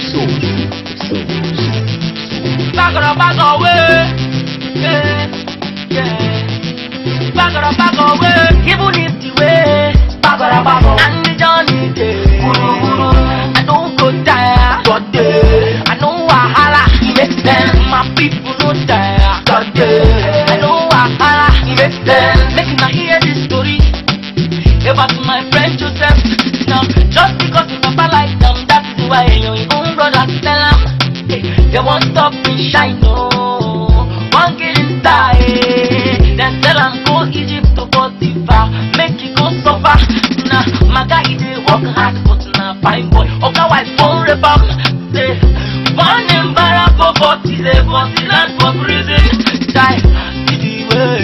Back away. Yeah. Back away. Even if the way and the journey day. I don't go tire, but I know wahala make them. My people no tire, but I know wahala make them. Make me hear this story about my friend Joseph. Now, just because my papa like them, that is why your own brother tell them they won't stop me shine. No, one get inside. Then tell them go Egypt to Potiphar, make it go suffer. Nah, my guy they work hard, but nah fine boy. Okay, wife for rebel. Say, born in Barako, but he's a land for prison. Die, the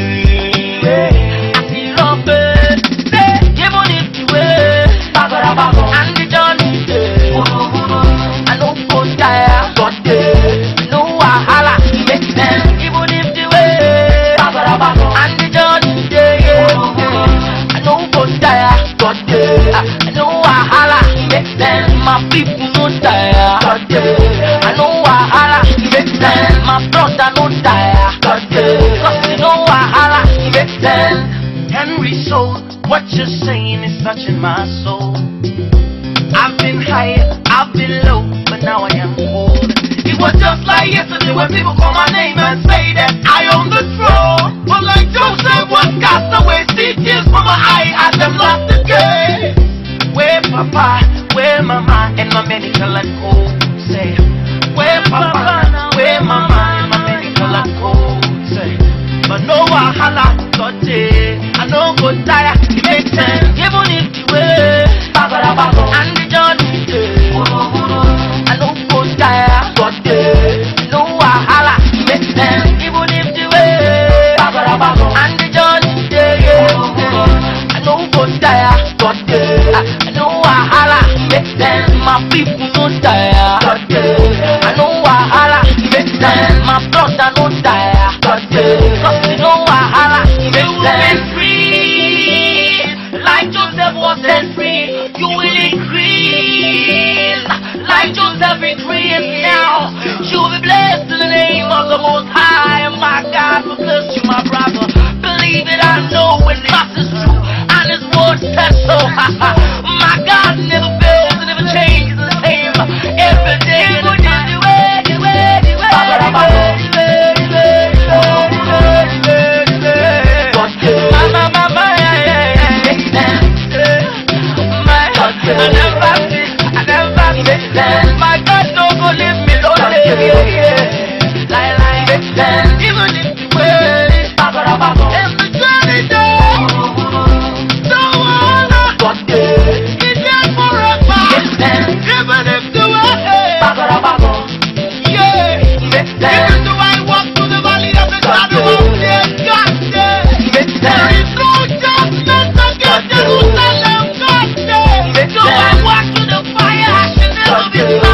way. I see love it. Say, even if the way and the journey day. I know go tire, but no wahala make them. Even if the way and the journey day. I know go tire, but I know wahala make them. My people no tire, but I know wahala make them. My brother no tire, but cause you know wahala make them. Henry Soul, what you're saying is touching my soul. I've been high, I've been low, but now I am old. It was just like yesterday when people call my name and say that I own the throne. But like Joseph was cast away, see tears from my eye as them lost the game. Where Papa, where Mama, and my medical and cold say. Where Papa, where Mama, and my medical and cold say. But no wahala, got it. I know go tire, it makes sense. Even if the way and the journey day. I know go tire, but no wahala make them. Even if the way and the journey day. I know go tire, but I know wahala make them. My people no tire, but I know wahala make them. My brother no tire, but cause you know wahala make them. Free, like Joseph was set free, you will increase. Like Joseph increased now, you will be blessed in the name of the Most High. My God will bless you, my brother. Believe it, I know when the cross is true, and His word says so. My God never fails and never changes the same. Every day, my God no go leave me lonely. Even if the way and the journey day. No one is there forever. Even if the way, yeah. Even though I walk through the valley of the shadow of death, God said there is no judgment against Jerusalem. God said, though I walk through the fire, I shall never be